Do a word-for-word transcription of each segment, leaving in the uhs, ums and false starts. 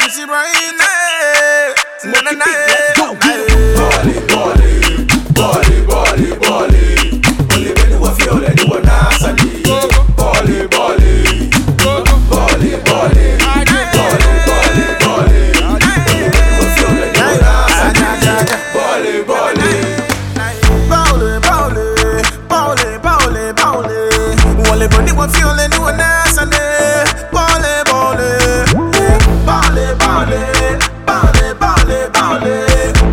fancy brain. Na na na. Body, body, body, body, body. Only when you feel that you are nasty. Body, body, body, body, body, body, body. Only when you feel that you are nasty. Body, body. Bowley, bowley, bowley, bowley, bowley. Only when you feel that you are nasty. Bowley, bowley, bowley, bowley, bowley, bowley, bowley.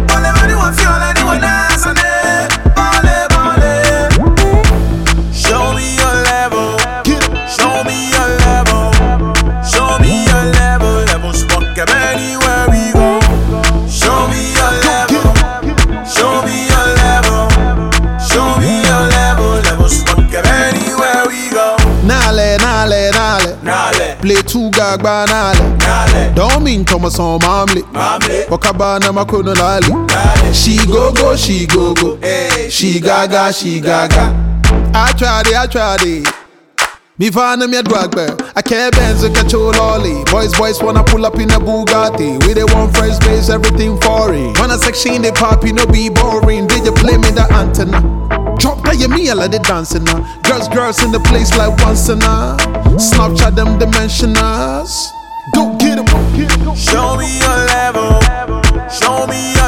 Play two gagba nale. Don't mean Thomas on mamle. Wakabana makono lali. She go go, she go go. She gaga, she gaga. I tried it, I tried it. Me find me a drug bear. I can't benz a catch all lolly. Boys, boys wanna pull up in a Bugatti. We they want first base, everything foreign. When I section they pop, you know be boring. Did you play me the antenna? Drop that you me, I let it dancing now. Girls, girls in the place like once in a Snapchat them dimensionals. Go get 'em, go get 'em. Show me your level. Show me your